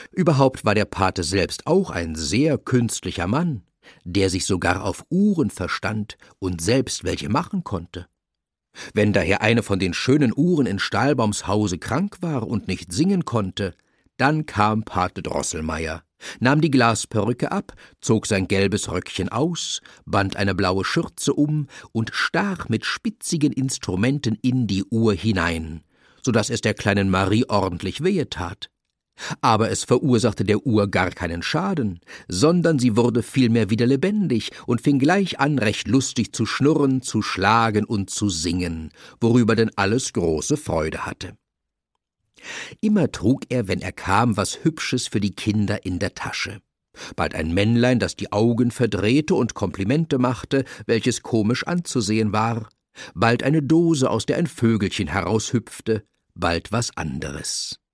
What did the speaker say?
Überhaupt war der Pate selbst auch ein sehr künstlicher Mann, der sich sogar auf Uhren verstand und selbst welche machen konnte. Wenn daher eine von den schönen Uhren in Stahlbaums Hause krank war und nicht singen konnte, dann kam Pate Drosselmeier, nahm die Glasperücke ab, zog sein gelbes Röckchen aus, band eine blaue Schürze um und stach mit spitzigen Instrumenten in die Uhr hinein, so daß es der kleinen Marie ordentlich wehe tat. Aber es verursachte der Uhr gar keinen Schaden, sondern sie wurde vielmehr wieder lebendig und fing gleich an, recht lustig zu schnurren, zu schlagen und zu singen, worüber denn alles große Freude hatte. Immer trug er, wenn er kam, was Hübsches für die Kinder in der Tasche. Bald ein Männlein, das die Augen verdrehte und Komplimente machte, welches komisch anzusehen war, bald eine Dose, aus der ein Vögelchen heraushüpfte, bald was anderes.